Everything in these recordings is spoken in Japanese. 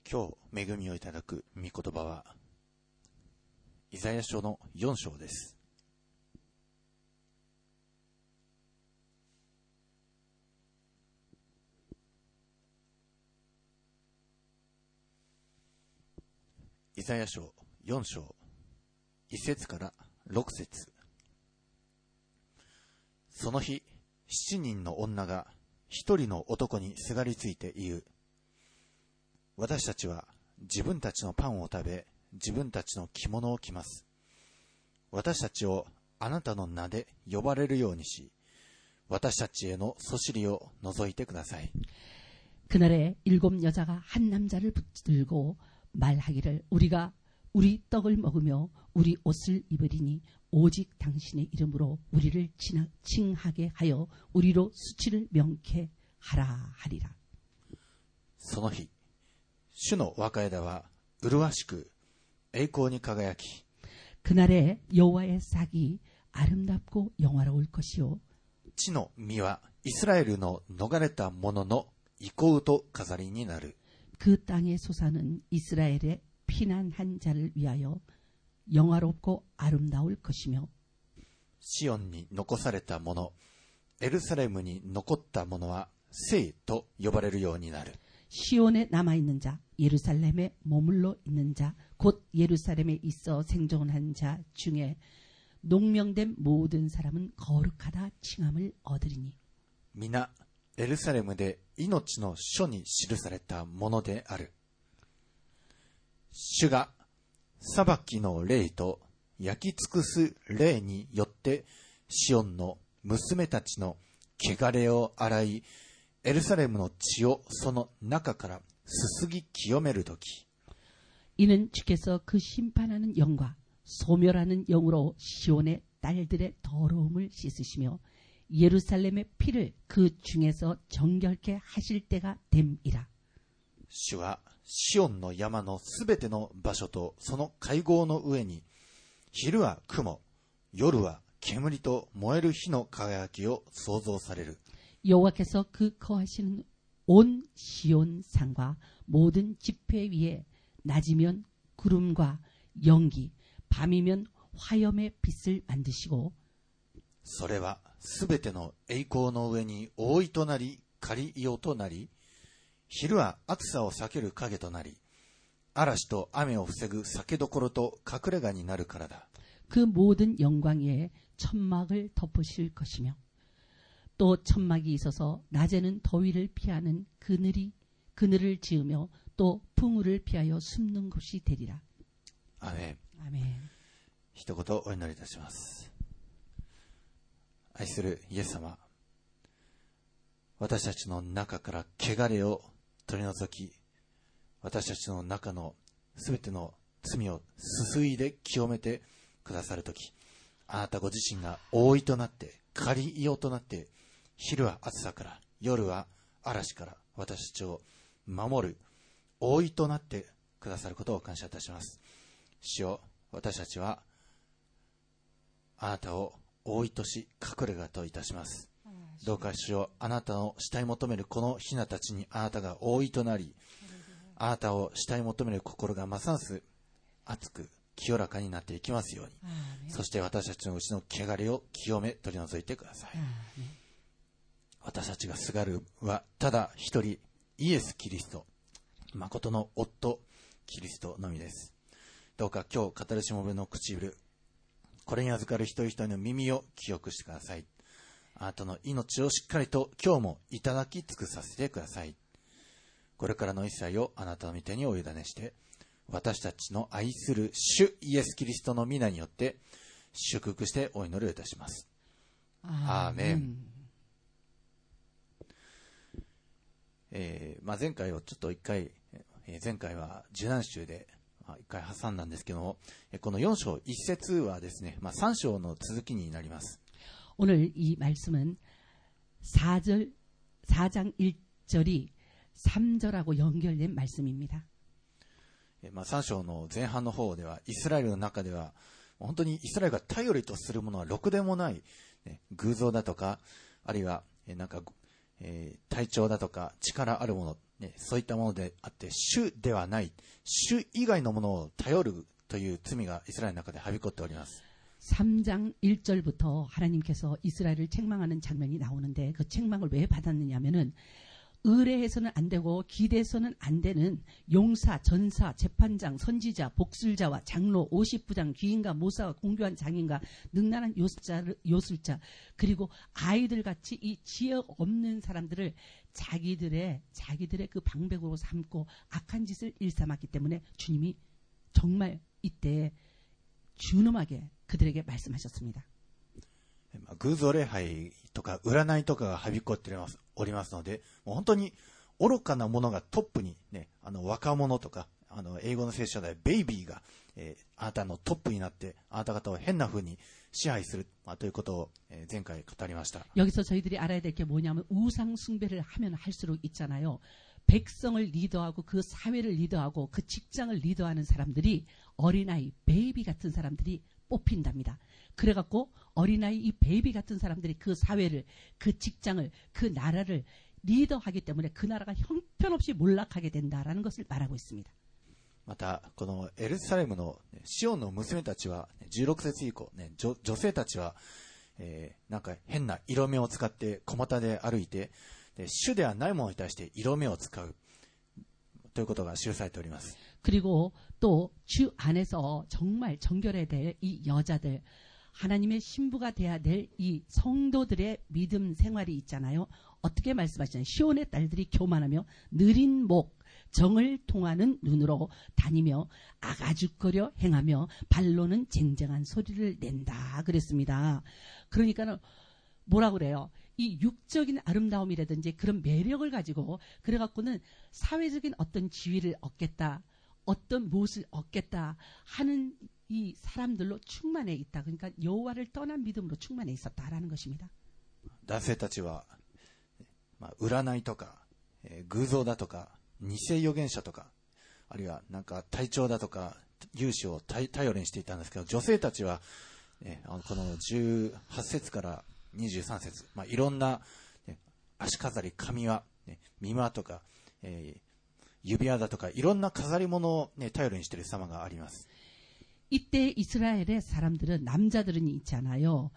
今日恵みをいただく御言葉はイザヤ書の4章です。イザヤ書4章1節から6節。その日7人の女が1人の男にすがりついて言う。私たちは自分たちのパンを食べ、自分たちの着物を着ます。私たちをあなたの名で呼ばれるようにし、私たちへのそしりを除いてください。 그날에 7 여자가 한 남자를 붙들고 말하기를 우리가 우리 떡을 먹으며 우리 옷을 입으리니 오직 당신의 이름으로 우리를 칭하게 하여 우리로 수치를 명쾌하라 하리라. その日主の若枝は麗しく栄光に輝き 그날에 여호와의 싹이 아름답고 영화로울 것이요 地の実はイスラエルの逃れた者の憩うと飾りになる。 그 땅의 소사는 이스라엘의 피난한 자를 위하여 영화롭고 아름다울 것이며 シオンに残された者、エルサレムに残った者は聖と呼ばれるようになる。 시온에 남아있는 자, 예루살렘에 머물러 있는 자, 곧 예루살렘에 있어 생존한 자 중에 농명된 모든 사람은 거룩하다 칭함을 얻으리니 皆エルサレムで命の書に記されたものである。主が裁きの霊と焼き尽くす霊によってシオンの娘たちの汚れを洗い、エルサレムの血をその中からすすぎ清めるとき、 이는 주께서 그 심판하는 영과 소멸하는 영으로 시온의 딸들의 더러움을 씻으시며 예루살렘의 피를 그 중에서 정결케 하실 때가 됨이라. 主はシオンの山のすべての場所とその会合の上に、昼は雲、夜は煙と燃える火の輝きを創造される。 여호와께서 그 거하시는 온 시온 산과 모든 지폐 위에 낮이면 구름과 연기, 밤이면 화염의 빛을 만드시고 それはすべての栄光の上に覆いとなり、仮硫黄となり、昼は暑さを避ける影となり、嵐と雨を防ぐ酒どころと隠れ家になるからだ。 그 모든 영광 위에 천막을 덮으실 것이며 또 천막이 있어서 낮에는 더위를 피하는 그늘을 지으며 또 풍우를 피하여 숨는 곳이 되리라. アメン。 아멘. 一言お祈りいたします。愛するイエス様、私たちの中から汚れを取り除き、私たちの中のすべての罪をすすいで清めてくださるとき、あなたご自身が覆いとなって仮硫黄となって、昼は暑さから夜は嵐から私たちを守る覆いとなってくださることを感謝いたします。主よ、私たちはあなたを覆いとし隠れ家といたします。どうか主よ、あなたの慕い求めるこのひなたちにあなたが覆いとなり、あなたを慕い求める心がますます熱く清らかになっていきますように。そして私たちのうちの汚れを清め取り除いてください。私たちがすがるはただ一人、イエス・キリスト、誠の夫キリストのみです。どうか今日語るしもべの唇、これに預かる一人一人の耳を清くしてください。あなたの命をしっかりと今日もいただき尽くさせてください。これからの一切をあなたの御手にお委ねして、私たちの愛する主イエス・キリストの皆によって祝福してお祈りをいたします。アーメン。前回をちょっと一回、前回は受難週で一回挟んだんですけども、この4章1節はですね、3章の続きになります。 오늘 이 말씀은 4장 1절이 3절하고 연결된 말씀입니다. 3章の前半の方ではイスラエルの中では本当にイスラエルが頼りとするものはろくでもない、偶像だとか、あるいは体調だとか力あるものね、そういったものであって、主ではない、主以外のものを頼るという罪がイスラエルの中ではびこっております。 3장 1절부터 하나님께서 이스라엘을 책망하는 장면이 나오는데 그 책망을 왜 받았느냐면은 의뢰해서는 안 되고 기대해서는 안 되는 용사, 전사, 재판장, 선지자, 복술자와 장로, 50부장, 귀인과 모사와 공교한 장인과 능란한 요술자 그리고 아이들같이 이 지혜 없는 사람들을 자기들의 그 방백으로 삼고 악한 짓을 일삼았기 때문에 주님이 정말 이때 준엄하게 그들에게 말씀하셨습니다. 偶像礼拝とか占いとかがはびこっておりますので、もう本当に愚かなものがトップにね、若者とか英語の聖書ではベイビーが、あなたのトップになってあなた方を変な風に支配する、ということを、前回語りました。 여기서 저희들이 알아야 될 게 뭐냐면 우상 숭배를 하면 할수록 있잖아요. 백성을 리더하고 그 사회를 리더하고 그 직장을 리더하는 사람들이 어린아이, 베이비 같은 사람들이 뽑힌답니다. 그래갖고 어린아이 이 베이비 같은 사람들이 그 사회를, 그 직장을, 그 나라를 리더하기 때문에 그 나라가 형편없이 몰락하게 된다라는 것을 말하고 있습니다. またこのエルサレムのシオンの娘たちは16節以降、女性たちは、なんか変な色目を使って小股で歩いて、主ではないものに対して色目を使うということが記されております。 그리고 또 주 안에서 정말 정결해야 될 이 여자들, 하나님의 신부가 돼야 될 이 성도들의 믿음 생활이 있잖아요. 어떻게 말씀하시나요? 시온의 딸들이 교만하며 느린 목, 정을 통하는 눈으로 다니며 아가죽거려 행하며 발로는 쟁쟁한 소리를 낸다 그랬습니다. 그러니까는 뭐라 그래요? 이 육적인 아름다움이라든지 그런 매력을 가지고 그래갖고는 사회적인 어떤 지위를 얻겠다, 어떤 무엇을 얻겠다 하는 이 사람들로 충만해 있다. 그러니까 여호와를 떠난 믿음으로 충만해 있었다라는 것입니다. 男性たちは、占いとか、偶像だとか、偽預言者とか、あるいはなんか体調だとか融資を頼りにしていたんですけど、女性たちは、この18節から23節、いろんな、足飾り、髪輪、耳輪とか、指輪だとかいろんな飾り物を、頼りにしている様があります。 이때 이스라엘의 사람들은 남자들은 있잖아요.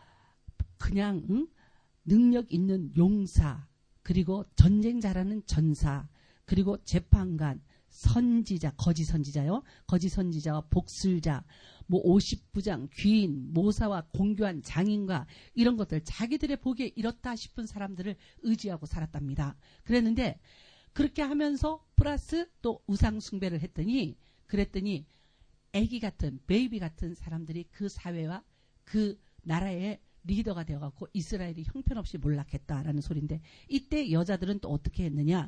그냥 능력 있는 용사, 그리고 전쟁 잘하는 전사, 그리고 재판관, 선지자, 거짓 선지자요. 거짓 선지자와 복술자, 뭐 50부장, 귀인, 모사와 공교한 장인과 이런 것들 자기들의 보기에 이렇다 싶은 사람들을 의지하고 살았답니다. 그랬는데 그렇게 하면서 플러스 또 우상 숭배를 그랬더니 애기 같은 베이비 같은 사람들이 그 사회와 그 나라의 리더가 되어갖고 이스라엘이 형편없이 몰락했다라는 소리인데 이때 여자들은 또 어떻게 했느냐?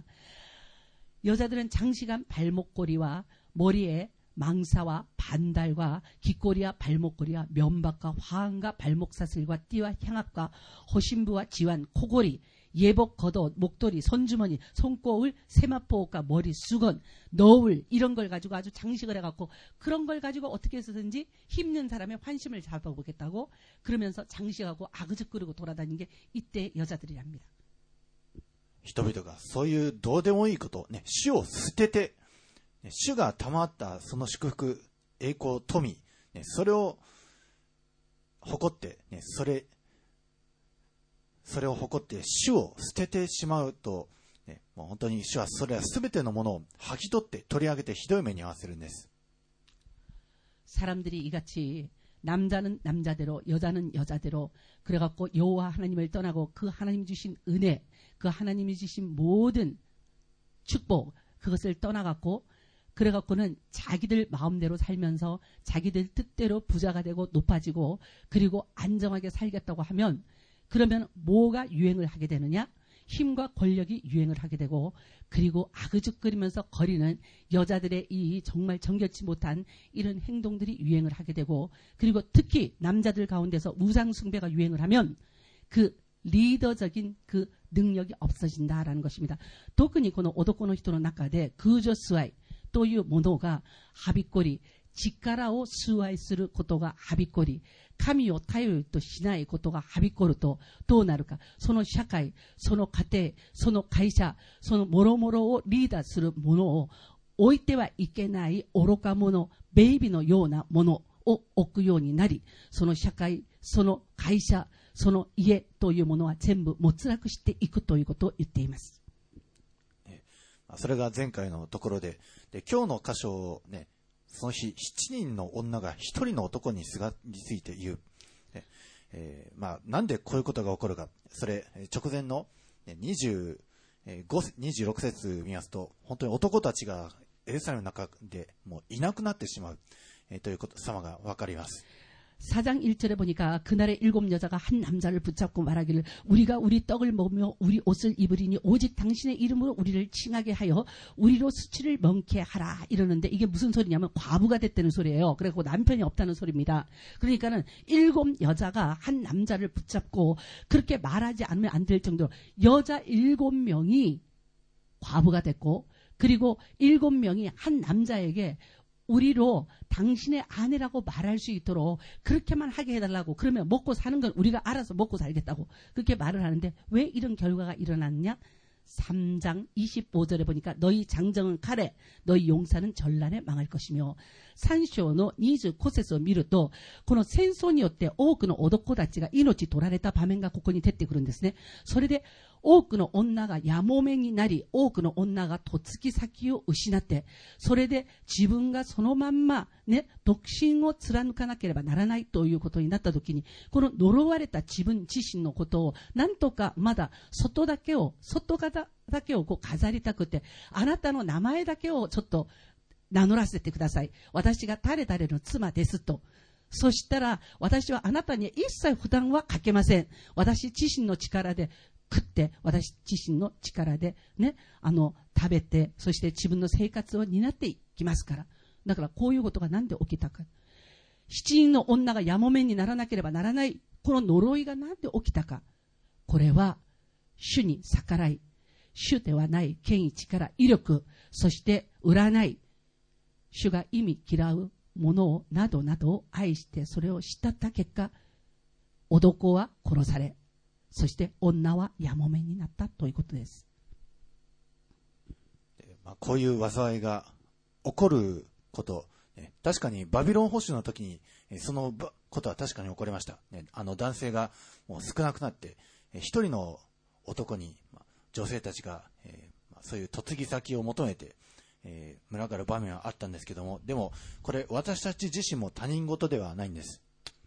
여자들은 장식한 발목걸이와 머리에 망사와 반달과 깃꼬리와 발목걸이와 면박과 화환과 발목사슬과 띠와 향압과 호신부와 지환, 코골이, 예복, 겉옷, 목도리, 손주머니, 손거울, 세마포옷과 머리, 수건, 너울 이런 걸 가지고 아주 장식을 해갖고 그런 걸 가지고 어떻게 해서든지 힘든 사람의 환심을 잡아보겠다고 그러면서 장식하고 아그적거리고 돌아다니는 게 이때 여자들이랍니다. 人々がそういうどうでもいいこと、主を捨てて、主が賜ったその祝福、栄光、富、それを誇って、それを誇って主を捨ててしまうと、もう本当に主はそれは全てのものを剥ぎ取って取り上げてひどい目に遭わせるんです。 사람들이 이같이 남자는 남자대로 여자는 여자대로 그래갖고 여호와 하나님을 떠나고 그 하나님 주신 은혜, 그 하나님이 주신 모든 축복 그것을 떠나갖고 그래갖고는 자기들 마음대로 살면서 자기들 뜻대로 부자가 되고 높아지고 그리고 안정하게 살겠다고 하면 그러면 뭐가 유행을 하게 되느냐? 힘과 권력이 유행을 하게 되고 그리고 아그죽거리면서 거리는 여자들의 이 정말 정결치 못한 이런 행동들이 유행을 하게 되고 그리고 특히 남자들 가운데서 우상숭배가 유행을 하면 그 리더적인 그 능력이 없어진다라는 것입니다. 特にこの男の人の中で空女スワイというものがはびっこり力を崇拝することがはびこり、神を頼りとしないことがはびこるとどうなるか。その社会、その家庭、その会社、その諸々をリーダーするものを置いてはいけない愚か者、ベイビーのようなものを置くようになり、その社会、その会社、その家というものは全部没落していくということを言っています。 それが前回のところで、今日の箇所をね、その日7人の女が1人の男にすがりついて言う。なんでこういうことが起こるか。それ、直前の26節見ますと、本当に男たちがエルサレムの中でもういなくなってしまう、ということ様がわかります。 4장 1절에 보니까 그날에 7 여자가 한 남자를 붙잡고 말하기를 우리가 우리 떡을 먹으며 우리 옷을 입으리니 오직 당신의 이름으로 우리를 칭하게 하여 우리로 수치를 많게 하라 이러는데 이게 무슨 소리냐면 과부가 됐다는 소리예요. 그리고 남편이 없다는 소리입니다. 그러니까는 7 여자가 한 남자를 붙잡고 그렇게 말하지 않으면 안 될 정도로 여자 7명이 과부가 됐고 그리고 7명이 한 남자에게 우리로 당신의 아내라고 말할 수 있도록 그렇게만 하게 해달라고. 그러면 먹고 사는 건 우리가 알아서 먹고 살겠다고 그렇게 말을 하는데 왜 이런 결과가 일어났냐? 3장 25절에 보니까 너희 장정은 칼에 너희 용사는 전란에 망할 것이며 3章の25節を見るとこの戦争によって多くの男たちが命取られた場面がここに出てくるんですね。それで多くの女がやもめになり多くの女が嫁ぎ先を失ってそれで自分がそのまんまね独身を貫かなければならないということになった時にこの呪われた自分自身のことをなんとかまだ外側だけをこう飾りたくてあなたの名前だけをちょっと名乗らせてください。私が誰々の妻ですと。そしたら私はあなたに一切負担はかけません。私自身の力で食って私自身の力でね食べてそして自分の生活を担っていきますから。だからこういうことがなんで起きたか。7人の女がやもめにならなければならないこの呪いがなんで起きたか。これは主に逆らい主ではない権威力威力そして占い主が意味嫌うものをなどなどを愛してそれを慕った結果男は殺されそして女はやもめになったということです。 こういう災いが起こること、確かにバビロン保守の時にそのことは確かに起こりました。男性がもう少なくなって一人の男に女性たちがそういう嫁ぎ先を求めて群がる場面はあったんですけども、でもこれ私たち自身も他人事ではないんです。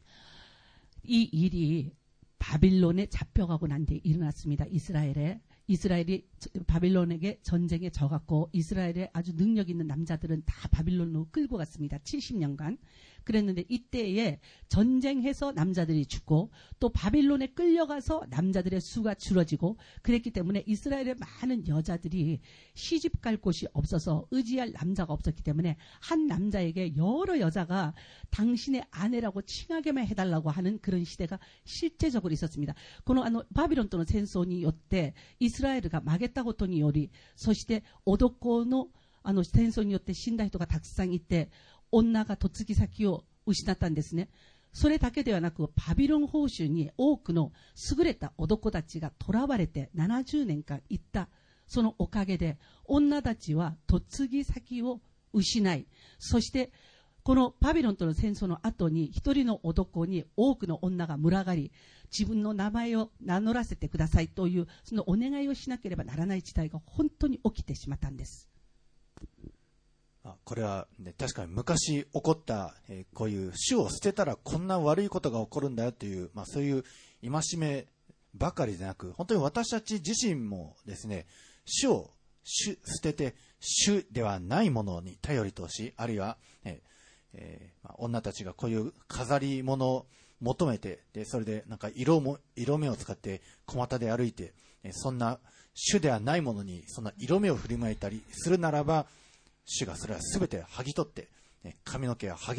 이 일이 바빌론에 잡혀가고 난 뒤에 일어났습니다. 이스라엘이 바빌론에게 전쟁에 져갔고 이스라엘의 아주 능력 있는 남자들은 다 바빌론으로 끌고 갔습니다. 70년간. 그랬는데 이때에 전쟁해서 남자들이 죽고 또 바빌론에 끌려가서 남자들의 수가 줄어지고 그랬기 때문에 이스라엘의 많은 여자들이 시집 갈 곳이 없어서 의지할 남자가 없었기 때문에 한 남자에게 여러 여자가 당신의 아내라고 칭하게만 해달라고 하는 그런 시대가 실제적으로 있었습니다. このバビロンとの戦争によってイスラエルが負けたことによりそして男の戦争によって死んだ人がたくさんいて女が嫁ぎ先を失ったんですね。それだけではなくバビロン報酬に多くの優れた男たちが囚われて70年間いったそのおかげで女たちは嫁ぎ先を失いそしてこのバビロンとの戦争の後に一人の男に多くの女が群がり自分の名前を名乗らせてくださいというそのお願いをしなければならない事態が本当に起きてしまったんです。 これは、ね、確かに昔起こった、こういう主を捨てたらこんな悪いことが起こるんだよという、そういう戒めばかりでなく本当に私たち自身もですね主を捨てて主ではないものに頼りとしあるいは、女たちがこういう飾り物を求めてでそれでなんか色目を使って小股で歩いてそんな主ではないものにそんな色目を振りまいたりするならば主がそれはすべて剥ぎ取って、髪の毛は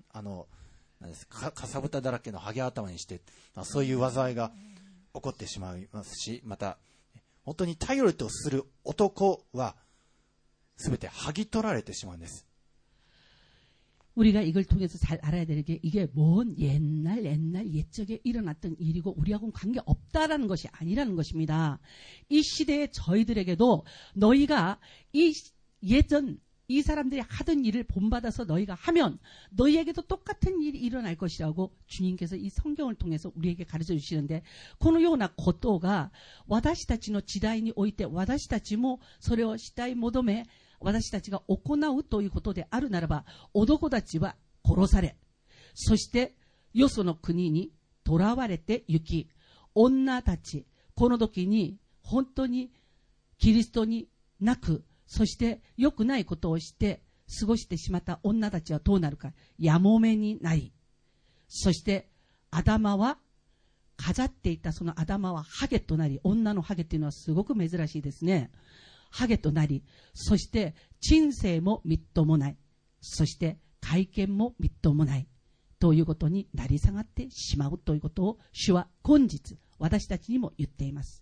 かさぶただらけのハゲ頭にして、そういう災いが起こってしまいますし、また本当に頼りとする男はすべて剥ぎ取られてしまうんです。 우리가 이걸 통해서 잘 알아야 되는 게 이게 뭔 옛날 옛적에 일어났던 일이고 우리하고는 관계없다라는 것이 아니라는 것입니다. 이 시대의 저희들에게도 너희가 이 예전 이 사람들이 하던 일을 본받아서 너희가 하면 너희에게도 똑같은 일이 일어날 것이라고 주님께서 이 성경을 통해서 우리에게 가르쳐 주시는데 このようなことが私たちの時代において私たちもそれをしたい求め私たちが行うということであるならば男たちは殺されそしてよその国に囚われて行き女たちこの時に本当にキリストになくそして良くないことをして過ごしてしまった女たちはどうなるかやもめになりそして頭は飾っていたその頭はハゲとなり女のハゲというのはすごく珍しいですねハゲとなりそして鎮静もみっともないそして会見もみっともないということになり下がってしまうということを主は今日私たちにも言っています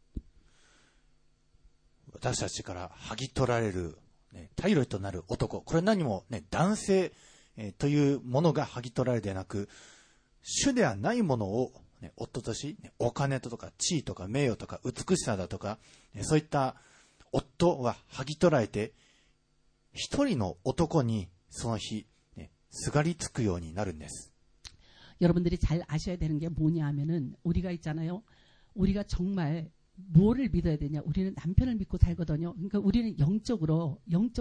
私たちから剥ぎ取られる、頼りとなる男これ何も、男性、というものが剥ぎ取られてなく主ではないものを、夫とし、お金とか地位とか名誉とか美しさだとか、そういった夫は剥ぎ取られて一人の男にその日、すがりつくようになるんです。 여러분들이 잘 아셔야 되는 게 뭐냐 하면은 우리가 있잖아요. 우리가 정말 뭐를 믿어야 되냐? 우리는 남편을 믿고 살거든요. 그러니까 우리는 영적으로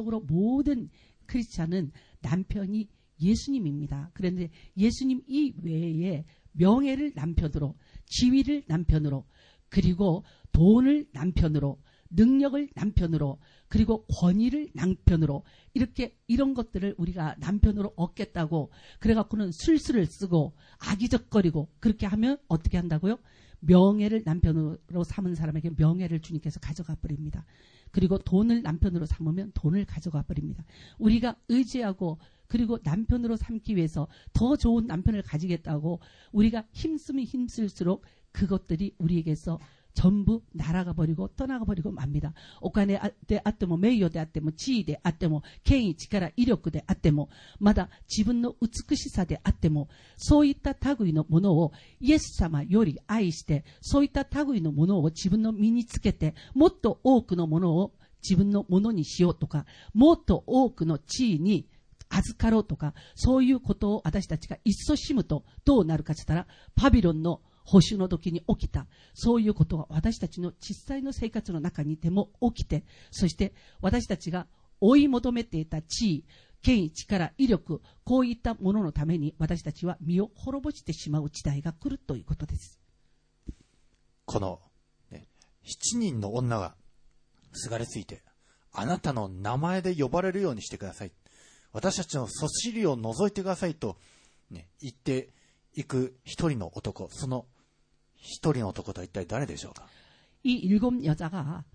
모든 크리스찬은 남편이 예수님입니다. 그런데 예수님 이외에 명예를 남편으로, 지위를 남편으로, 그리고 돈을 남편으로, 능력을 남편으로, 그리고 권위를 남편으로 이렇게 이런 것들을 우리가 남편으로 얻겠다고 그래갖고는 술수를 쓰고 악의적거리고 그렇게 하면 어떻게 한다고요? 명예를 남편으로 삼은 사람에게 명예를 주님께서 가져가 버립니다. 그리고 돈을 남편으로 삼으면 돈을 가져가 버립니다. 우리가 의지하고 그리고 남편으로 삼기 위해서 더 좋은 남편을 가지겠다고 우리가 힘쓰면 힘쓸수록 그것들이 우리에게서 전부 날아가 버리고 떠나가 버리고 맙니다. お金であっても名誉であっても地位であっても権威力威力であってもまだ自分の美しさであってもそういった類のものをイエス様より愛してそういった類のものを自分の身につけてもっと多くのものを自分のものにしようとかもっと多くの地位に預かろうとかそういうことを私たちが一しむとどうなるかと言ったらバビロンの保守の時に起きたそういうことが私たちの実際の生活の中にでも起きてそして私たちが追い求めていた地位権威力威力こういったもののために私たちは身を滅ぼしてしまう時代が来るということです。 この、7人の女がすがりついてあなたの名前で呼ばれるようにしてください私たちのそしりを除いてくださいと、言っていく一人の男その一人の男とは一体誰でしょうか。 이 일곱 여자가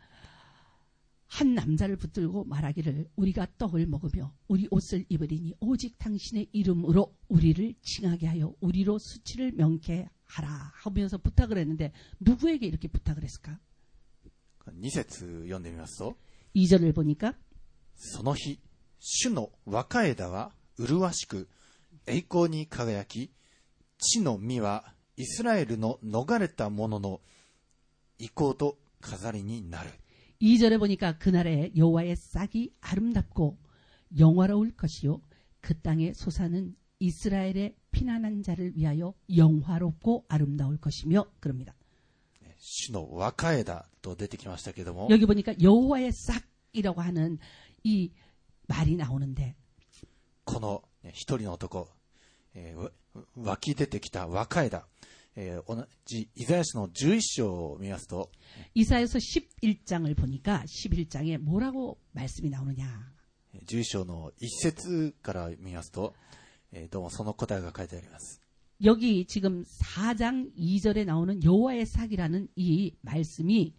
한 남자를 붙들고 말하기를 우리가 떡을 먹으며 우리 옷을 입으리니 오직 당신의 이름으로 우리를 칭하게 하여 우리로 수치를 명케 하라 하면서 부탁을 했는데 누구에게 이렇게 부탁을 했을까? 2節読んでみますと 2절을 보니까 その日主の若枝は麗しく栄光に輝き地の実はイスラエルの逃れた者の意向と飾りになる。 2절에 보니까 그날에 여호와의 싹이 아름답고 영화로울 것이요 그 땅의 소사는 이스라엘의 피난한 자를 위하여 영화롭고 아름다울 것이며 그럽니다. 主の若枝と出てきましたけども 여기 보니까 여호와의 싹이라고 하는 이 말이 나오는데 この一人の男、湧き出てきた若枝、同じイザヤ書の11章を見ますと 이사야서 11장을 보니까 11장에 뭐라고 말씀이 나오느냐 11章の1節から見ますと、どうもその答えが書いてあります。 여기 지금 4장 2절에 나오는 여호와의 싹이라는 이 말씀이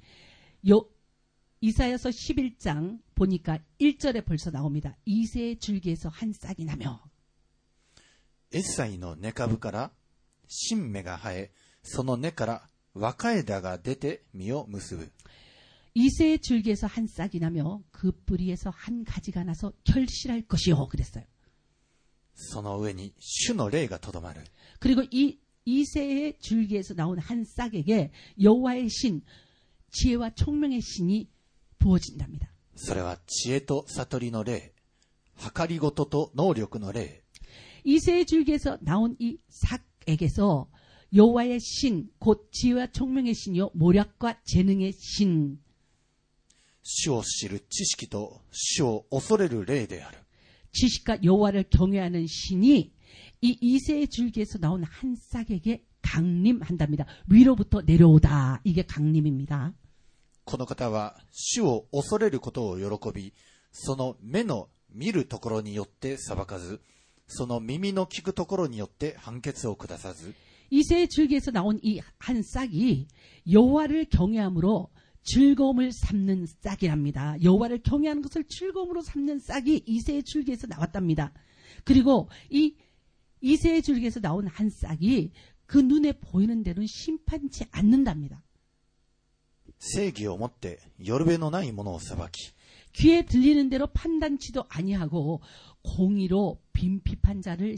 이사야서 11장 보니까 1절에 벌써 나옵니다. 이새의 줄기에서 한 싹이 나며 エッサイの根株から新芽が生えその根から若枝が出て実を結ぶ 이새의 줄기에서 한 싹이 나며 그 뿌리에서 한 가지가 나서 결실할 것이요 그랬어요. その上に主の霊がとどまる。 그리고 이 이새의 줄기에서 나온 한 싹에게 여호와의 신, 지혜와 총명의 신이 부어진답니다. それは知恵と悟りの霊、計りごとと能力の霊。 이새의 줄기에서 나온 이 삭에게서 여호와의 신, 곧 지혜와 총명의 신이요 모략과 재능의 신, 主を知る知識と主を恐れる霊である。 지식과 여호와를 경외하는 신이 이 이새의 줄기에서 나온 한 싹에게 강림한답니다. 위로부터 내려오다. 이게 강림입니다. この方は主を恐れることを喜び、その目の見るところによって裁かず、その耳の聞くところによって判決を下さず、 이새의 줄기에서 나온 이 한 싹이 여호와를 경외함으로 즐거움을 삼는 싹이랍니다. 여호와를 경외하는 것을 즐거움으로 삼는 싹이 이새의 줄기에서 나왔답니다. 그리고 이 이새의 줄기에서 나온 한 싹이 그 눈에 보이는 대로는 심판치 않는답니다. 正義をもってよるべのないものを裁き、 귀에 들리는 대로 판단치도 아니하고 공의로 빈핍한 자를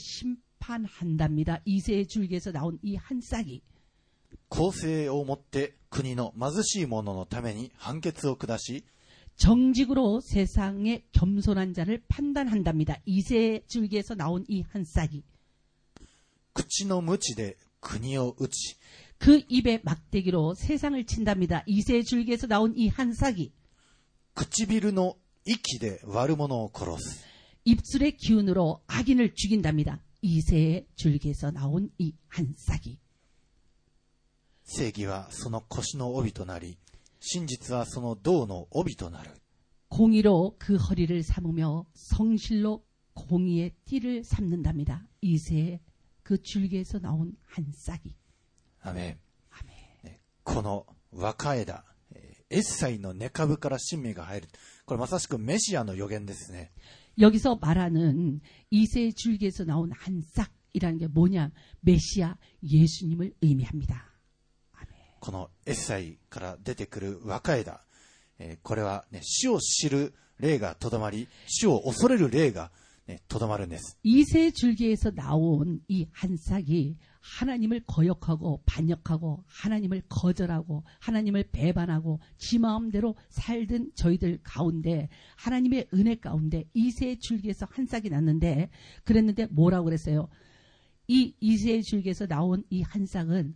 심판한답니다. 이새의 줄기에서 나온 이 한 싹이 公正をもって国の貧しい者のために判決を下し、 정직으로 세상의 겸손한 자를 판단한답니다. 이새의 줄기에서 나온 이 한 싹이 口の鞭で国を打ち、 그 입에 막대기로 세상을 친답니다. 이새의 줄기에서 나온 이 한 싹이 唇の息で悪者を殺す。 입술의 기운으로 악인을 죽인답니다. 이새의 줄기에서 나온 이 한 싹이 正義はその腰の帯となり、真実はその胴の帯となる。 공의로 그 허리를 삼으며 성실로 공의의 띠를 삼는답니다. 이새의 그 줄기에서 나온 한 싹이 アメン。 아멘. この若枝、エッサイの根株から新芽が入る。これまさしくメシアの予言ですね。 여기서 말하는 이새의 줄기에서 나온 한 싹이라는 게 뭐냐? 메시아 예수님을 의미합니다. このエッサイから出てくる若枝、これは、ね、主を知る霊がとどまり、主を恐れる霊がとどまるんです。 이새 줄기에서 나온 이 한 싹이 하나님을 거역하고 반역하고 하나님을 거절하고 하나님을 배반하고 지 마음대로 살던 저희들 가운데 하나님의 은혜 가운데 이새 줄기에서 한 싹이 났는데 그랬는데 뭐라고 그랬어요? 이 이새 줄기에서 나온 이 한 싹은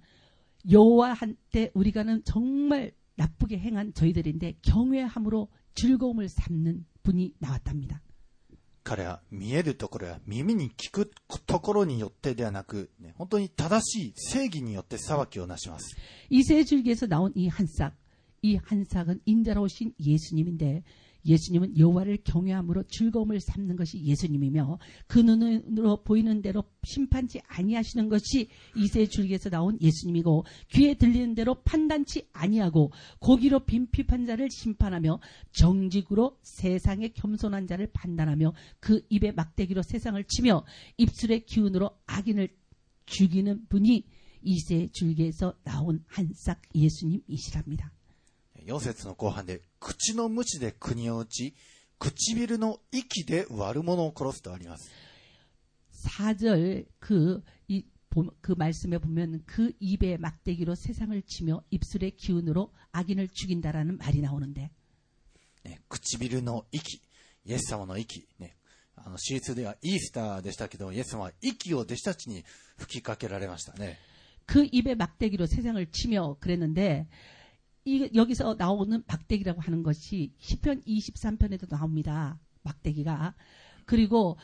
여호와한테 우리가는 정말 나쁘게 행한 저희들인데 경외함으로 즐거움을 삼는 분이 나왔답니다. 彼は見えるところや耳に聞くところによってではなく、ね、本当に正しい正義によって裁きをなします。 이새 줄기에서 나온 이 한 싹, 이 한 싹은 인자로우신 예수님인데 예수님은 여호와를 경외함으로 즐거움을 삼는 것이 예수님이며 그 눈으로 보이는 대로 심판치 아니하시는 것이 이새 줄기에서 나온 예수님이고 귀에 들리는 대로 판단치 아니하고 고기로 빈핍한 자를 심판하며 정직으로 세상의 겸손한 자를 판단하며 그 입에 막대기로 세상을 치며 입술의 기운으로 악인을 죽이는 분이 이새 줄기에서 나온 한 싹 예수님이시랍니다. 4節の後半で、口の鞭で国を打ち、唇の息で悪者を殺すとあります。 4절 그 말씀에 보면 그 입에 막대기로 세상을 치며 입술의 기운으로 악인을 죽인다라는 말이 나오는데 ね、唇の息、イエス様の息、ね、シリーズではイースターでしたけど、イエス様は息を弟子たちに吹きかけられましたね。 그 입에 막대기로 세상을 치며 그랬는데 여기서 나오는 막대기라고 하는 것이 시편 23편에도 나옵니다. 막대기가. 그리고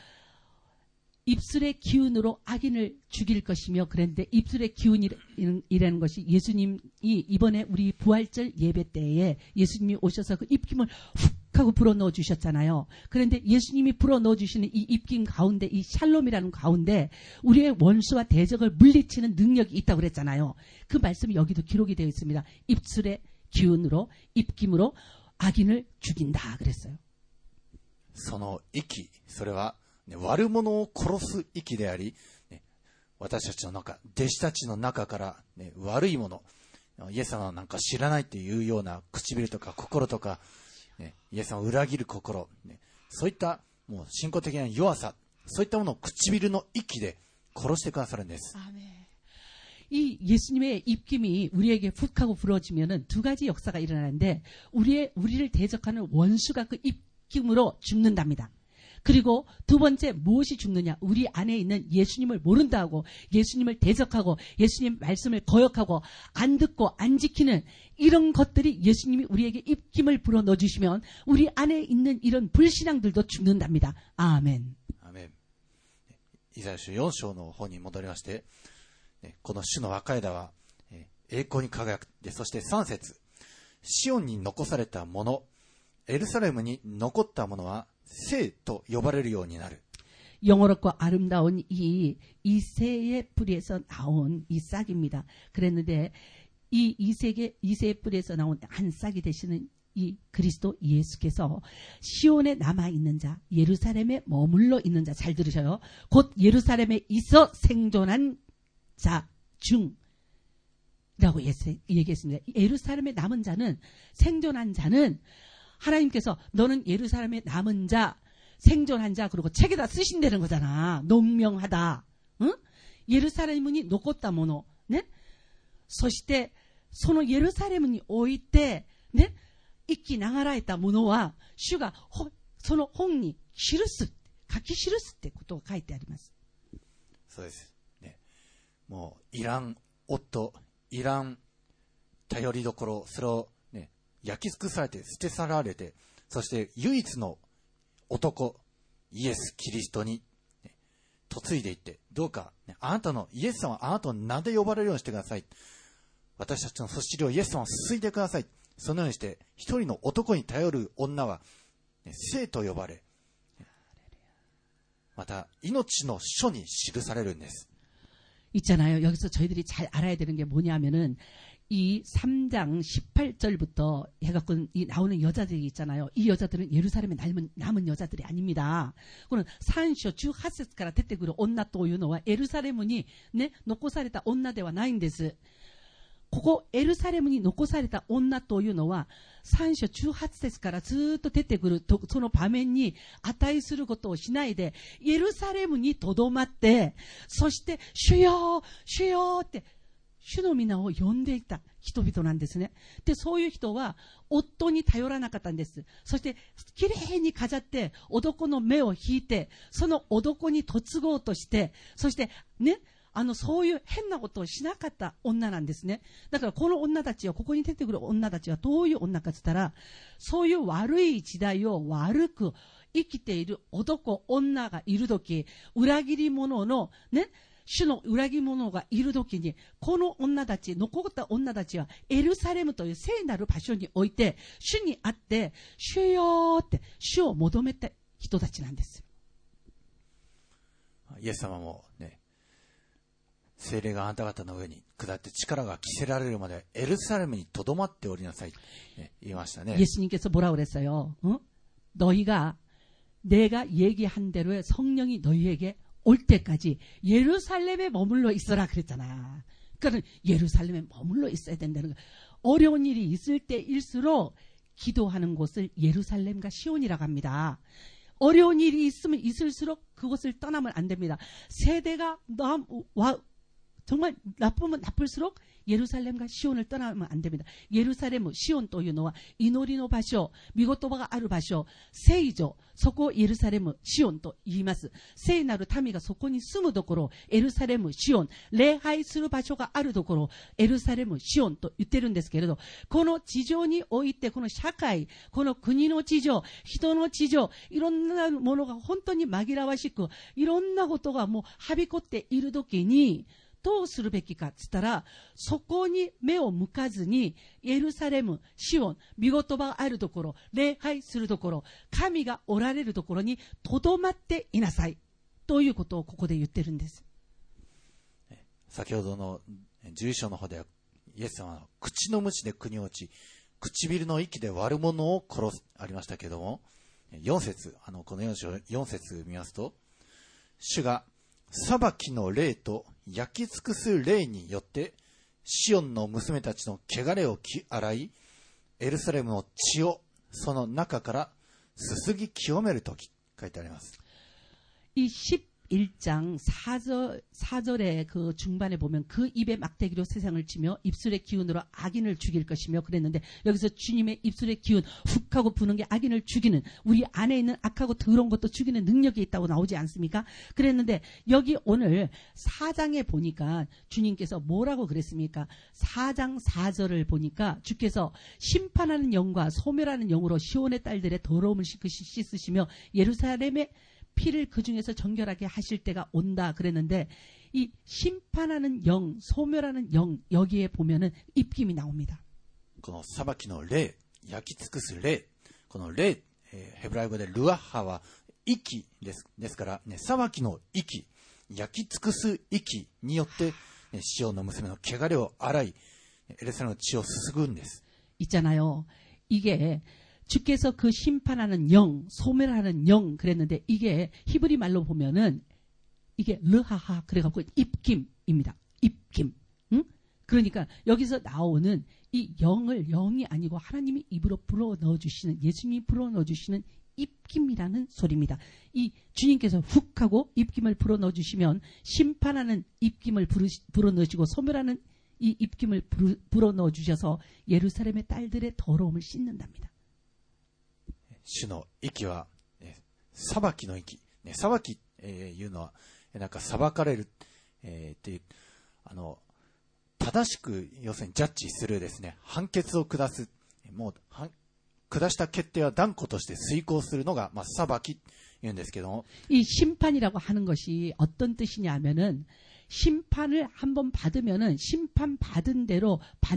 입술의 기운으로 악인을 죽일 것이며 그랬는데 입술의 기운이라는 것이 예수님이 이번에 우리 부활절 예배 때에 예수님이 오셔서 그 입김을 훅 하고 불어넣어 주셨잖아요. 그런데 예수님이 불어넣어 주시는 이 입김 가운데 이 샬롬이라는 가운데 우리의 원수와 대적을 물리치는 능력이 있다고 그랬잖아요. 그 말씀이 여기도 기록이 되어 있습니다. 입술의 기운으로 입김으로 악인을 죽인다 그랬어요. その息、それは、ね、悪者を殺す息であり、ね、私たちの中、弟子たちの中から、ね、悪いもの、イエス様なんか知らないというような唇とか心とか、ね、イエス様を裏切る心、ね、そういったもう信仰的な弱さ、 そういったものを唇の息で殺してくださるんです。 아멘. 이 예수님의 입김이 우리에게 훅 하고 불어지면은 두 가지 역사가 일어나는데 우리를 대적하는 원수가 그 입김으로 죽는답니다. 그리고 두 번째 무엇이 죽느냐? 우리 안에 있는 예수님을 모른다고 예수님을 대적하고 예수님 말씀을 거역하고 안 듣고 안 지키는 이런 것들이 예수님이 우리에게 입김을 불어넣어 주시면 우리 안에 있는 이런 불신앙들도 죽는답니다. 아멘. アーメン。イザヤ書4章の方に戻りまして、この主の若枝は栄光に輝く。そして3節、シオンに残されたもの、エルサレムに残ったものは聖と呼ばれるようになる。 영어롭고 아름다운 이 이새의 뿌리에서 나온 이 싹입니다. 그랬는데 이 이새의 뿌리에서 나온 한 싹이 되시는 이 그리스도 예수께서 시온에 남아있는 자, 예루살렘에 머물러 있는 자, 잘 들으셔요. 곧 예루살렘에 있어 생존한 자 중 라고 얘기했습니다. 예루살렘에 남은 자는, 생존한 자는 하나님께서 너는 예루살렘에 남은 자, 생존한 자, 그리고 책에다 쓰신다는 거잖아. 농명하다. 응? 예루살렘이残ったもの, 네? そしてその 예루살렘이 置いて, 네? 生きながらえたものは主がその本に記す、書き記すってことが書いてあります。 そうです。ね、もういらん夫、いらん頼りどころ、それをね、焼き尽くされて捨て去られて、そして唯一の男イエス・キリストに、ね、嫁いでいって、どうか、ね、あなたのイエス様はあなたの名で呼ばれるようにしてください。私たちのそしりをイエス様をすすいでください。そのようにして一人の男に頼る女は、ね、聖と呼ばれ、また命の書に記されるんです。 있잖아요. 여기서 저희들이 잘 알아야 되는 게 뭐냐면은 이 3장 18절부터 해갖고 이 나오는 여자들이 있잖아요. 이 여자들은 예루살렘에 남은 여자들이 아닙니다. 그는 3章18節から出てくる女というのはエルサレムにね、残された女ではないんです。ここエルサレムに残された女というのは3章18節からずっと出てくるその場面に値することをしないでエルサレムにとどまって、そして主よ主よって主の皆を呼んでいた人々なんですね。で、そういう人は夫に頼らなかったんです。そしてきれいに飾って男の目を引いて、その男に嫁ごうとして、そしてね、そういう変なことをしなかった女なんですね。だからこの女たちは、ここに出てくる女たちはどういう女かって言ったら、そういう悪い時代を悪く生きている男、女がいるとき、裏切り者のね、主の裏切り者がいるときに、この女たち、残った女たちはエルサレムという聖なる場所において、主に会って、主よーって主を求めた人たちなんです。 イエス様もね、聖霊があなた方の上に下って力が着せられるまでエルサレムにとどまっておりなさい、ね、言いましたね。 예수님께서 뭐라고 그랬어요? 너희가 내가 얘기한 대로의 성령이 너희에게 올 때까지 예루살렘에 머물러 있어라 그랬잖아. 그러니까 예루살렘에 머물러 있어야 된다는 거야. 어려운 일이 있을 때일수록 기도하는 곳을 예루살렘과 시온이라고 합니다. 어려운 일이 있으면 있을수록 그곳을 떠나면 안 됩니다. 세대가 정말 나쁘면 나쁠수록 예루살렘과 시온을 떠나면 안 됩니다. 예루살렘, 시온 というのは祈りの場所、御言葉がある場所、聖所、そこをエルサレム、シオンと言います。聖なる民がそこに住むところ、エルサレム、シオン、礼拝する場所があるところ、エルサレム、シオンと言ってるんですけれど、この地上において、この社会、この国の地上、人の地上、いろんなものが本当に紛らわしく、いろんなことがもうはびこっているときに、どうするべきかって言ったら、そこに目を向かずに、エルサレム、シオン、御言葉があるところ、礼拝するところ、神がおられるところにとどまっていなさい。ということをここで言ってるんです。 先ほどの11章の方では、イエス様の口の鞭で国を打ち、唇の息で悪者を殺す、ありましたけれども、4節、この4章4節見ますと、主が裁きの霊と焼き尽くす霊によってシオンの娘たちの汚れを洗い、エルサレムの血をその中からすすぎ清めるとき、書いてあります。 이 11장 4절의 그 중반에 보면 그 입에 막대기로 세상을 치며 입술의 기운으로 악인을 죽일 것이며 그랬는데 여기서 주님의 입술의 기운 훅 하고 부는 게 악인을 죽이는 우리 안에 있는 악하고 더러운 것도 죽이는 능력이 있다고 나오지 않습니까? 그랬는데 여기 오늘 4장에 보니까 주님께서 뭐라고 그랬습니까? 4장 4절을 보니까 주께서 심판하는 영과 소멸하는 영으로 시온의 딸들의 더러움을 씻으시며 예루살렘의 피를 그 중에서 정결하게 하실 때가 온다 그랬는데 이 심판하는 영, 소멸하는 영 여기에 보면은 입김이 나옵니다. この裁きの霊、焼き尽くす霊、この霊、ヘブライ語でルアッハは息です。ですから、ね、裁きの息、焼き尽くす息によって、ね、シオンの娘の汚れを洗い、エルサレムの血をすすぐんです。 있잖아요. 이게 주께서 그 심판하는 영, 소멸하는 영 그랬는데 이게 히브리 말로 보면은 이게 르하하 그래갖고 입김입니다. 입김. 응? 그러니까 여기서 나오는 이 영이 아니고 하나님이 입으로 불어 넣어주시는 예수님이 불어 넣어주시는 입김이라는 소리입니다. 이 주님께서 훅 하고 입김을 불어 넣어주시면 심판하는 입김을 불어 넣으시고 소멸하는 이 입김을 불어 넣어주셔서 예루살렘의 딸들의 더러움을 씻는답니다. 主の息は、裁きの息、裁き、いうのは、なんか裁かれる、っていう、正しく、要するにジャッジするですね、判決を下す、もう、下した決定は断固として遂行するのが、裁き、言うんですけども。 이 심판이라고 하는 것이 어떤 뜻이냐면은, 심판을 한번 받으면은, 심판받은 대로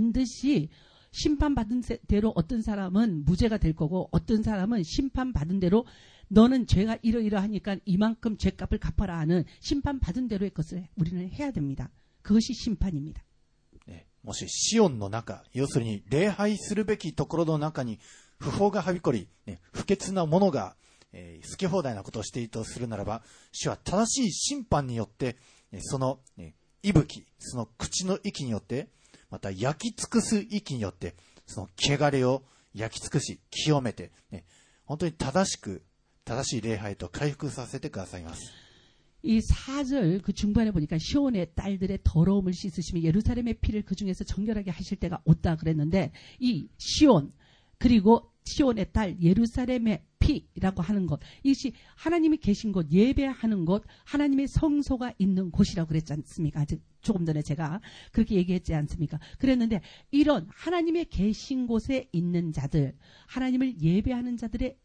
반드시 심판받은 대로 어떤 사람은 무죄가 될 거고 어떤 사람은 심판받은 대로 너는 죄가 이러이러하니까 이만큼 죄값을 갚아라 하는 심판받은 대로의 것을 우리는 해야 됩니다. 그것이 심판입니다. もしシオンの中、要するに礼拝するべきところの中に不法がはびこり、不潔な者が、好き放題なことをしているとするならば、主は正しい審判によって、その、息吹、その口の息によって、また焼き尽くす息によってその汚れを焼き尽くし清めて、本当に正しい礼拝と回復させてくださいます。 이 4절 그 중반에 보니까 시온의 딸들의 더러움을 씻으시며 예루살렘의 피를 그 중에서 정결하게 하실 때가 온다 그랬는데 이 시온 그리고 시온의 딸 예루살렘의 피라고 하는 것 이것이 하나님이 계신 곳 예배하는 곳 하나님의 성소가 있는 곳이라고 그랬지 않습니까? 아직 조금 전에 제가 그렇게 얘기했지 않습니까? 그랬는데 이런 하나님의 계신 곳에 있는 자들 하나님을 예배하는 자들의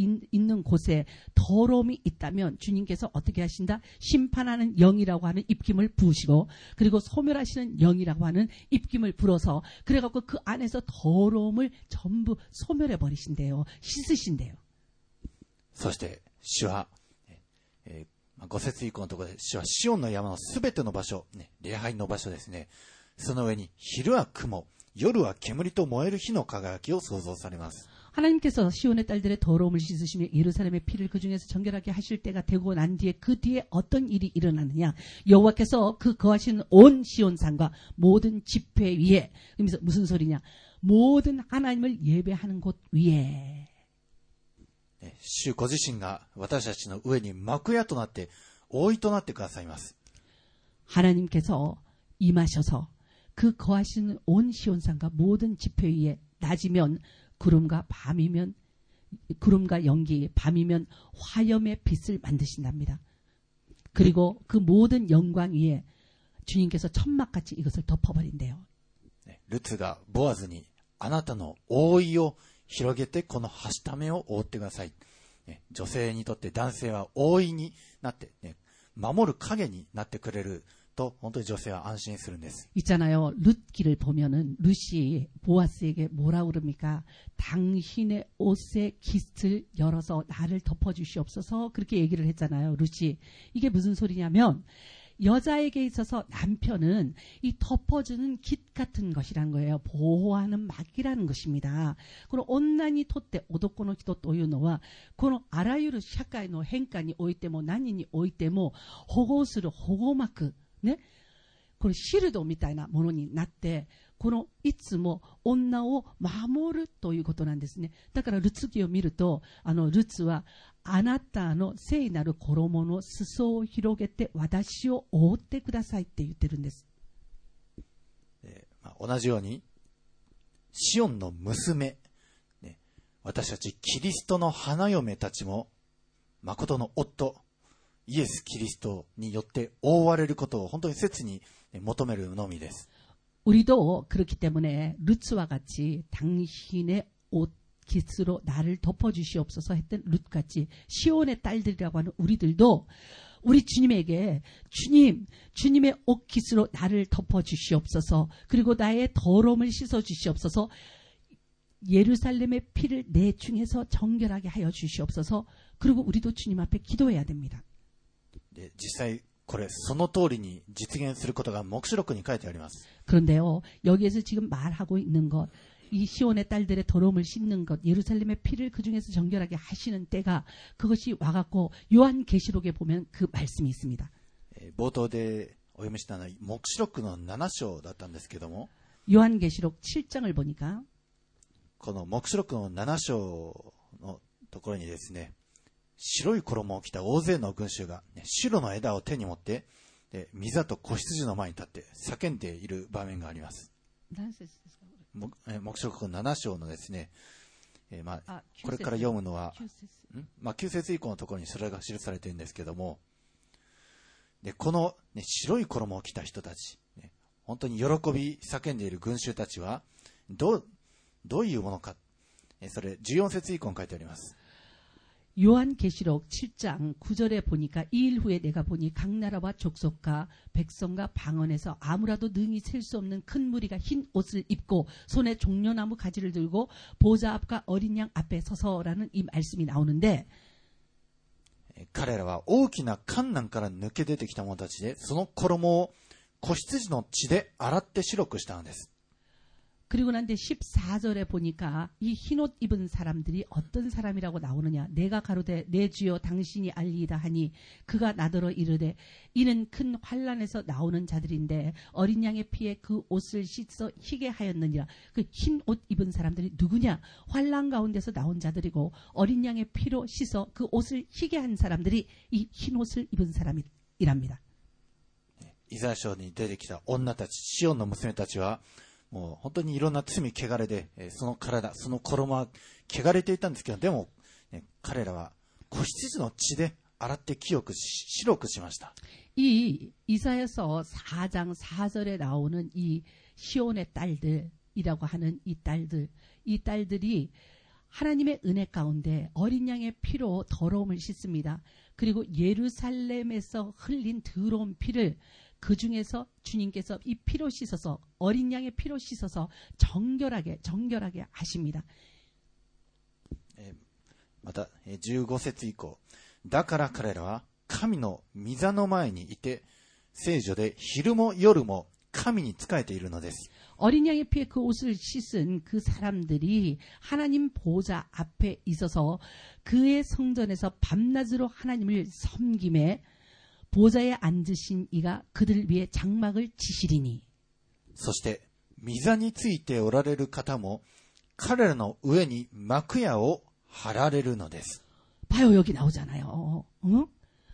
있는 곳에 더러움이 있다면 주님께서 어떻게 하신다? 심판하는 영이라고 하는 입김을 부으시고 그리고 소멸하시는 영이라고 하는 입김을 불어서 그래갖고 그 안에서 더러움을 전부 소멸해 버리신대요. 씻으신대요. そして主は、5節以降のところで主はシオンの山のすべての場所、礼拝の場所ですね。その上に昼は雲、夜は煙と燃える火の輝きを想像されます。 하나님께서 시온의 딸들의 더러움을 씻으시며 예루살렘의 피를 그 중에서 정결하게 하실 때가 되고 난 뒤에 그 뒤에 어떤 일이 일어나느냐 여호와께서 그 거하시는 온 시온산과 mo든 지폐 위에 그러면서 무슨 소리냐 모든 하나님을 예배하는 곳 위에 主ご自身が私たちの上に幕屋となって覆いとなってくださいます。 하나님께서 임하셔서 그 거하시는 온 시온산과 모든 지폐 위에 낮이면 구름과 밤이면 구름과 연기, 밤이면 화염의 빛을 만드신답니다. 그리고 그 모든 영광 위에 주님께서 천막같이 이것을 덮어버린대요. ルツがボアズにあなたの覆いを広げてこのはしためを覆ってください。女性にとって男性は覆いになって、守る影になってくれる또本当に女性は安心するんです. 있잖아요. 룻기를 보면은 룻이 보아스에게 뭐라 그럽니까? 당신의 옷의 깃을 열어서 나를 덮어주시옵소서 그렇게 얘기를 했잖아요. 룻이. 이게 무슨 소리냐면 여자에게 있어서 남편은 이 덮어주는 깃 같은 것이란 거예요. 보호하는 막이라는 것입니다. 그리고 온난이 토때 오도코노 히토というのはこのあらゆる社会の変化においても何においても保護する保護膜ね、これシールドみたいなものになってこのいつも女を守るということなんですね。だからルツ記を見るとルツはあなたの聖なる衣の裾を広げて私を覆ってくださいって言ってるんです。 同じようにシオンの娘、私たちキリストの花嫁たちも誠の夫イエス・キリストによって覆われることを本当に切に求めるのみです。 우리도 그렇기 때문에 루츠와 같이 당신의 옷깃으로 나를 덮어주시옵소서 했던 룻같이 시온의 딸들이라고 하는 우리들도 우리 주님에게 주님의 옷깃으로 나를 덮어주시옵소서, 그리고 나의 더러움을 씻어주시옵소서, 예루살렘의 피를 내 중에서 정결하게 하여 주시옵소서. 그리고 우리도 주님 앞에 기도해야 됩니다. 実際これその通りに実現することが黙示録に書いてあります。 그런데요, 여기에서 지금 말하고 있는 것, 이 시온의 딸들의 더러움을 씻는 것, 예루살렘의 피를 그 중에서 정결하게 하시는 때가 그것이 와갖고 요한계시록에 보면 그 말씀이 있습니다. 冒頭でお読みしたのは黙示録の7章だったんですけども、 요한계시록 7장을 보니까 この黙示録の7章のところにですね、白い衣を着た大勢の群衆が、白の枝を手に持って御座と子羊の前に立って叫んでいる場面があります。 何節ですか？ 黙示録の7章のですね、これから読むのは9節以降のところにそれが記されているんですけども、でこの、白い衣を着た人たち、本当に喜び叫んでいる群衆たちはどういうものか、それ14節以降に書いてあります。 요한계시록 7장 9절에 보니까 이 일 후에 내가 보니 각 나라와 족속과 백성과 방언에서 아무라도 능히 셀 수 없는 큰 무리가 흰 옷을 입고 손에 종려나무 가지를 들고 보좌 앞과 어린 양 앞에 서서라는 이 말씀이 나오는데, 彼らは大きな観難から抜け出てきた者たちで、その衣を子羊の血で洗って白くしたのです。 그리고 난데 14절에 보니까 이 흰옷 입은 사람들이 어떤 사람이라고 나오느냐. 내가 가로되 내 주여 당신이 알리이다 하니 그가 나더러 이르되 이는 큰 환난에서 나오는 자들인데 어린 양의 피에 그 옷을 씻어 희게 하였느니라. 그 흰옷 입은 사람들이 누구냐? 환난 가운데서 나온 자들이고 어린 양의 피로 씻어 그 옷을 희게 한 사람들이 이 흰옷을 입은 사람이랍니다. イザヤ書に出てきた女たち、シオンの娘たちはもう本当にいろんな罪汚れで、その体、その衣は汚れていたんですけど、でも、彼らは子羊の血で洗って清く白くしました。 이 이사야서 4장 4절에 나오는 이 시온의 딸들이라고 하는 이 딸들이 하나님의 은혜 가운데 어린 양의 피로 더러움을 씻습니다. 그리고 예루살렘에서 흘린 더러운 피를 그 중에서 주님께서 이 피로 씻어서 어린 양의 피로 씻어서 정결하게 하십니다. また15節以降、だから彼らは神の御座の前にいて聖所で昼も夜も神に仕えているのです。 어린 양의 피에 그 옷을 씻은 그 사람들이 하나님 보좌 앞에 있어서 그의 성전에서 밤낮으로 하나님을 섬김에 보좌에 앉으신 이가 그들 위에 장막을 치시리니. そして御座についておられる方も彼らの上に幕屋を張られるのです。 봐요, 여기 나오잖아요. 어?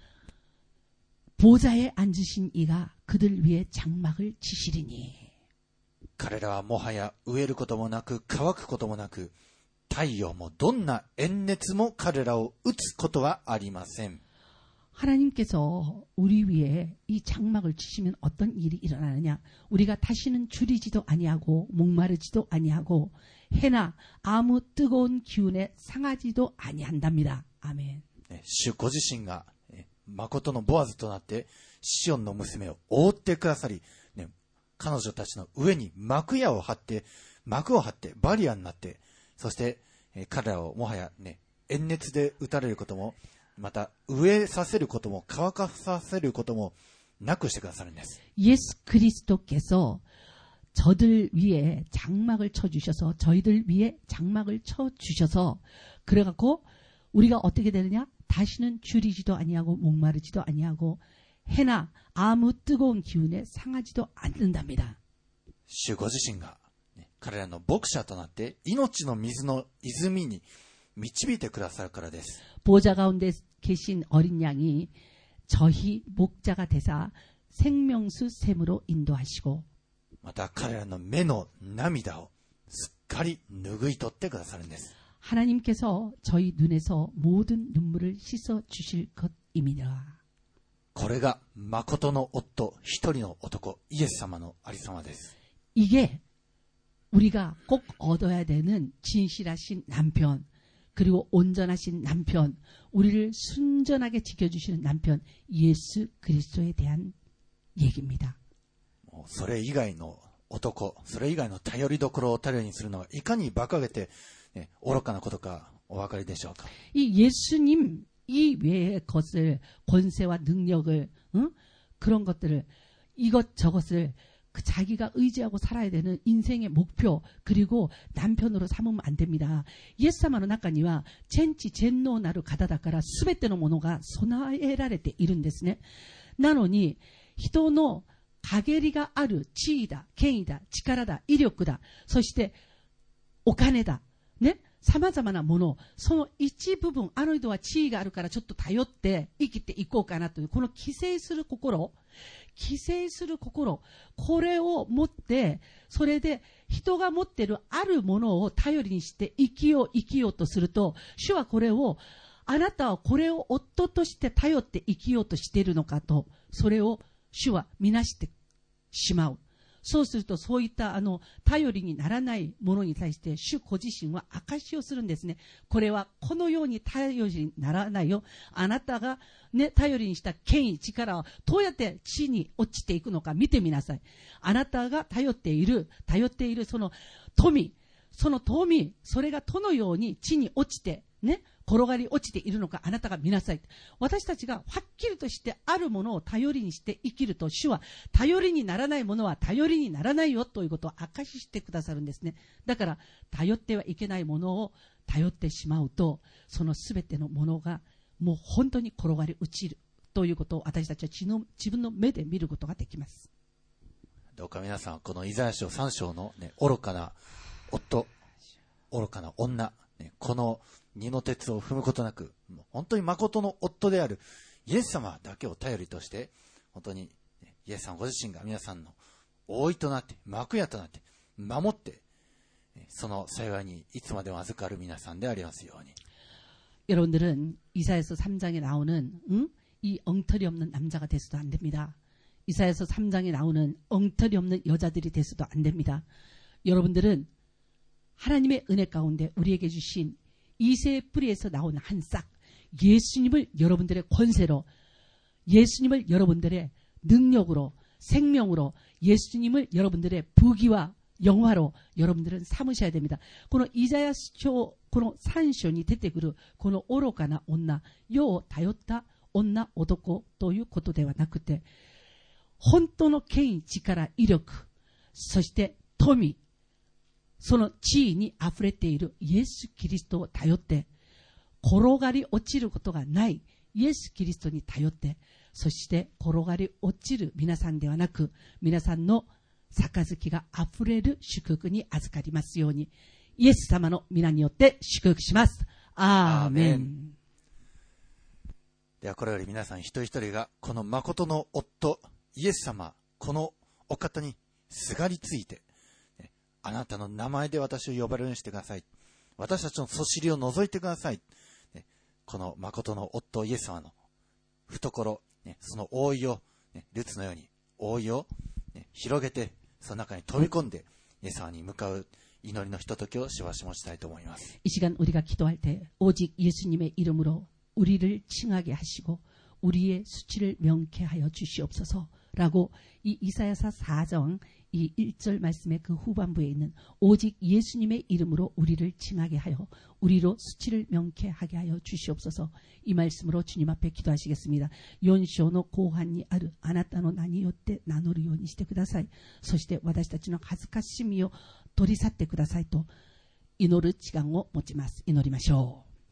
보좌에 앉으신 이가 그들 위에 장막을 치시리니. 彼らはもはや飢えることもなく乾くこともなく、太陽もどんな炎熱も彼らを打つことはありません。 하나님께서 우리 위에 이 장막을 치시면 어떤 일이 일어나느냐? 우리가 다시는 줄이지도 아니하고 목마르지도 아니하고 해나 아무 뜨거운 기운에 상하지도 아니한답니다. 아멘. 主ご自身が誠のボアズとなってシオンの娘を覆ってくださり、彼女たちの上に幕を張ってバリアになって、そして彼らをもはや炎熱で打たれることも、また飢えさせることも乾かさせることもなくしてくださるんです。 예수 그리스도께서 저들 위에 장막을 쳐주셔서 저희들 위에 장막을 쳐주셔서 그래갖고 우리가 어떻게 되느냐? 다시는 줄이지도 아니하고 목마르지도 아니하고 해나 아무 뜨거운 기운에 상하지도 않는답니다. 主ご自身が彼らの牧者となって命の水の泉に導いてくださるからです。 보좌 가운데 계신 어린 양이 저희 목자가 되사 생명수 샘으로 인도하시고 また彼らの目の涙をすっかり拭い取ってくださるんです。 하나님께서 저희 눈에서 모든 눈물을 씻어 주실 것입니다. これが誠の夫、一人の男、イエス様のありさまです。 이게 우리가 꼭 얻어야 되는 진실하신 남편, 그리고 온전하신 남편, 우리를 순전하게 지켜주시는 남편 예수 그리스도에 대한 얘기입니다. それ以外の男、それ以外の頼りどころを頼りにするのがいかに馬鹿げて、愚かなことかお分かりでしょうか。 이 예수님 이외의 것을, 권세와 능력을, 그런 것들을, 이것저것을 자기가 의지하고 살아야 되는 인생의 목표, 그리고 남편으로 삼으면 안 됩니다. イエス様の中には天地全能なる方だから全てのものが備えられているんですね。なのに人の陰りがある地位だ、権威だ、力だ、威力だ、そしてお金だ、ね、様々なもの、その一部分、あの人は地位があるからちょっと頼って生きていこうかなという、この規制する心、これを持って、それで人が持っているあるものを頼りにして生きようとすると、主はこれを、あなたはこれを夫として頼って生きようとしているのかと、それを主はみなしてしまう。そうすると、そういった頼りにならないものに対して主ご自身は証しをするんですね。これはこのように頼りにならないよ。あなたがね、頼りにした権威、力はどうやって地に落ちていくのか見てみなさい。あなたが頼っているその富、それがどのように地に落ちてね、転がり落ちているのかあなたが見なさい。私たちがはっきりとしてあるものを頼りにして生きると、主は頼りにならないものは頼りにならないよということを証ししてくださるんですね。だから頼ってはいけないものを頼ってしまうと、そのすべてのものがもう本当に転がり落ちるということを私たちは自分の目で見ることができます。 どうか皆さん、このイザヤ書3章の、愚かな夫、愚かな女、この二の鉄を踏むことなく、本当に誠の夫であるイエス様だけを頼りとして、本当にイエス様ご自身が皆さんの覆いとなって、幕屋となって、守って、その幸いにいつまでも預かる皆さんでありますように。 여러분들은 이사야서 3장에 나오는 이 엉터리 없는 남자가 돼서도 안 됩니다. 이사야서 3장에 나오는 엉터리 없는 여자들이 돼서도 안 됩니다. 여러분들은 하나님의 은혜 가운데 우리에게 주신 이새의 뿌리에서 나온 한 싹, 예수님을 여러분들의 권세로, 예수님을 여러분들의 능력으로, 생명으로, 예수님을 여러분들의 부귀와 영화로 여러분들은 삼으셔야 됩니다. このイザヤ書、この3章に出てくるこの愚かな女、世を頼った女、男ということではなくて、本当の権威、力、威力、そして富、その地位にあふれているイエス・キリストを頼って、転がり落ちることがないイエス・キリストに頼って、そして転がり落ちる皆さんではなく、皆さんの杯があふれる祝福に預かりますように、イエス様の皆によって祝福します。アーメン。 ではこれより皆さん一人一人がこの誠の夫イエス様、このお方にすがりついて、あなたの名前で私を呼ばれるようにしてください。私たちのそしりを除いてください。この誠の夫イエス様の懐、その覆いを、ルツのように覆いを広げて、その中に飛び込んでイエス様に向かう祈りのひとときをしばし持ちたいと思います。 이 시간 우리가 기도할 때 오직 예수님의 이름으로 우리를 칭하게 하시고 우리의 수치를 명쾌하여 주시옵소서라고 이 이사야서 4장 이 1절 말씀의 그 후반부에 있는 오직 예수님의 이름으로 우리를 칭하게 하여 우리로 수치를 명쾌하게 하여 주시옵소서. 이 말씀으로 주님 앞에 기도하시겠습니다. 4章の後半にあるあなたの名によって名乗るようにしてください。そして私たちの恥ずかしみを取り去ってくださいと祈る時間を持ちます。祈りましょう。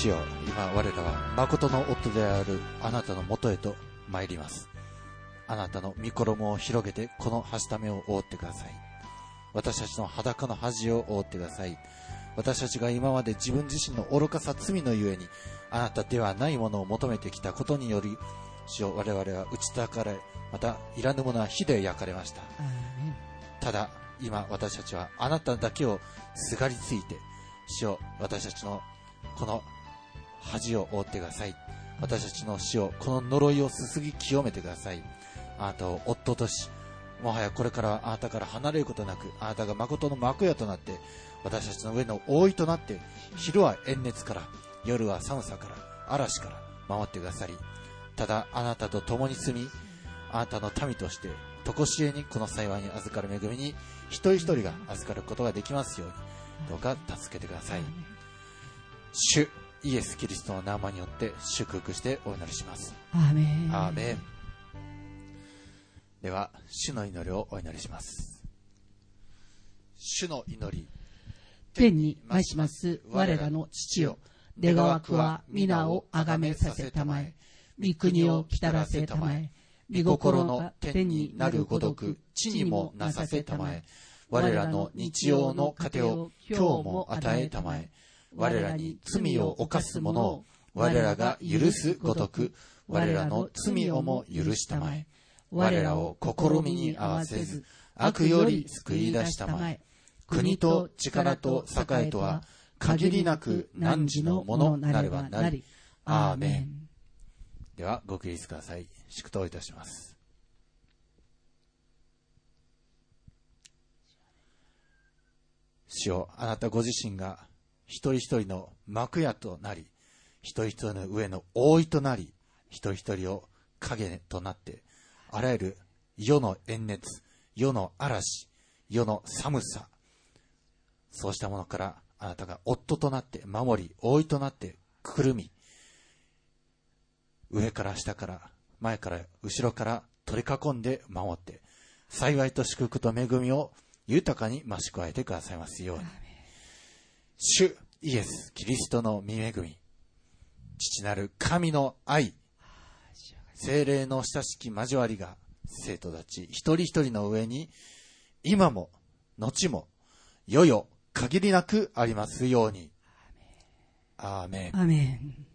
主よ、今我らは誠の夫であるあなたのもとへと参ります。あなたの御衣を広げてこのはしためを覆ってください。私たちの裸の恥を覆ってください。私たちが今まで自分自身の愚かさ罪のゆえにあなたではないものを求めてきたことにより、主よ、我々は打ち叩かれ、またいらぬものは火で焼かれました。ただ今私たちはあなただけをすがりついて、主よ、私たちのこの恥を覆ってください。私たちの死を、この呪いをすすぎ清めてください。あなたを夫とし、もはやこれからはあなたから離れることなく、あなたが誠の幕屋となって私たちの上の覆いとなって、昼は炎熱から、夜は寒さから、嵐から守ってくださり、ただあなたと共に住み、あなたの民として常しえにこの幸いに預かる恵みに一人一人が預かることができますように、どうか助けてください。主イエス・キリストの名前によって祝福してお祈りします。 アーメン。 アーメン。では主の祈りをお祈りします。主の祈り。 天にまします我らの父よ、願わくは皆をあがめさせたまえ、御国を来たらせたまえ、御心の天になるごとく地にもなさせたまえ、我らの日曜の糧を今日も与えたまえ、我らに罪を犯す者を我らが許すごとく我らの罪をも許したまえ、我らを試みに合わせず悪より救い出したまえ、国と力と栄とは限りなく汝のものなればなり。アーメン。 ではご起立ください。祝祷いたします。主よ、あなたご自身が一人一人の幕屋となり、一人一人の上の覆いとなり、一人一人を影となって、あらゆる世の炎熱、世の嵐、世の寒さ、そうしたものからあなたが夫となって守り、覆いとなってくるみ、上から下から前から後ろから取り囲んで守って、幸いと祝福と恵みを豊かに増し加えてくださいますように。主イエス・キリストの御恵み、父なる神の愛、聖霊の親しき交わりが生徒たち一人一人の上に今も後も世々限りなくありますように。アーメン。 アーメン。